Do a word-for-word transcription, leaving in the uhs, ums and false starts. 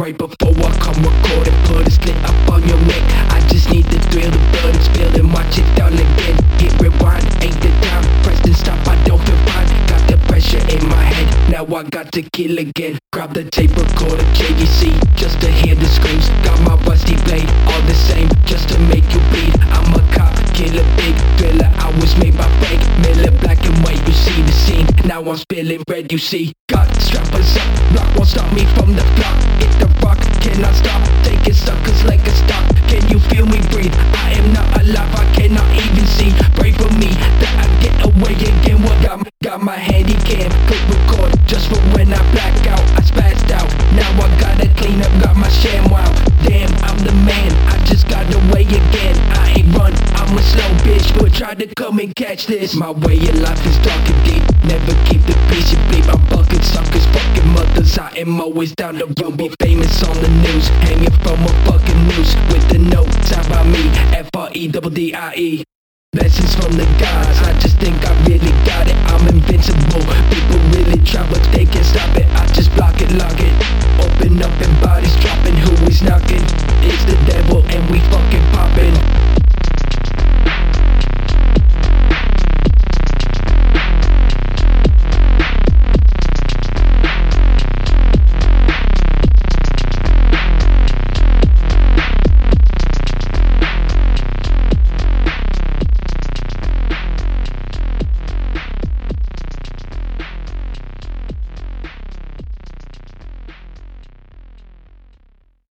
right before I come record and put a slit up on your neck. I just need to thrill the blood and spill and watch it down again. Hit rewind, ain't the time, press and stop, I don't feel fine. Got the pressure in my head, now I got to kill again. Grab the tape recorder, J V C, just to hear the screams. Got my rusty blade, all the same, just to make you bleed. I'm a cop, killer, big thriller, I was made by Frank Miller. Black and white, you see the scene, now I'm spilling red, you see. Got strappers up, rock won't stop me from the block. Hit the rock, cannot stop, taking suckers like a stock. Can you feel me breathe? I am not alive, I cannot even see. Pray for me, that I get away again. What got, got my handy cam, click record, just for when I black out, I spazzed out. Now I gotta clean up, got my sham wow. Damn, I'm the man, I just got away again. I ain't run, I'm a slow bitch, but try to come and catch this. My way of life is dark and deep, never keep the peace, you bleep. I'm fucking suckers, fucking mothers, I am always down the road. Be famous on the news, hanging from a fucking noose, with the note signed by me, F R E D D I E. Blessings from the gods, I just think I really got it. I'm invincible, people really try but they can't stop it. I just block it, lock it, open up and bodies dropping. Who is knocking? It's the devil and we fucking popping.